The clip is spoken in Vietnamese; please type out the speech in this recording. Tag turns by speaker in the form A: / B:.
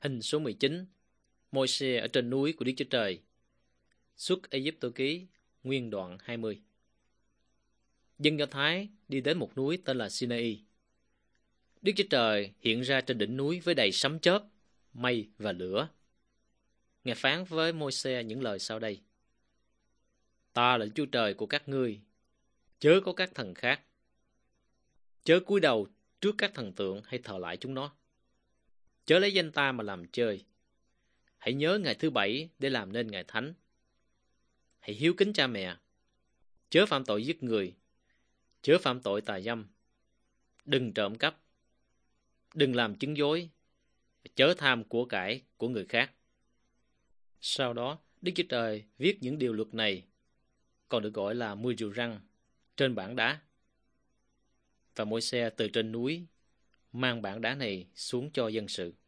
A: Hình số 19. Môi-se ở trên núi của Đức Chúa Trời. Xuất Ai-cập ký, nguyên đoạn 20. Dân Do Thái đi đến một núi tên là Sinai. Đức Chúa Trời hiện ra trên đỉnh núi với đầy sấm chớp, mây và lửa. Ngài phán với Môi-se những lời sau đây: Ta là Chúa Trời của các ngươi, chớ có các thần khác. Chớ cúi đầu trước các thần tượng hay thờ lại chúng nó. Chớ lấy danh ta mà làm chơi. Hãy nhớ ngày thứ bảy để làm nên ngày thánh. Hãy hiếu kính cha mẹ. Chớ phạm tội giết người. Chớ phạm tội tà dâm. Đừng trộm cắp. Đừng làm chứng dối. Chớ tham của cải của người khác. Sau đó, Đức Chúa Trời viết những điều luật này, còn được gọi là 10 điều răn, trên bảng đá. Và Môi-se từ trên núi mang bảng đá này xuống cho dân sự.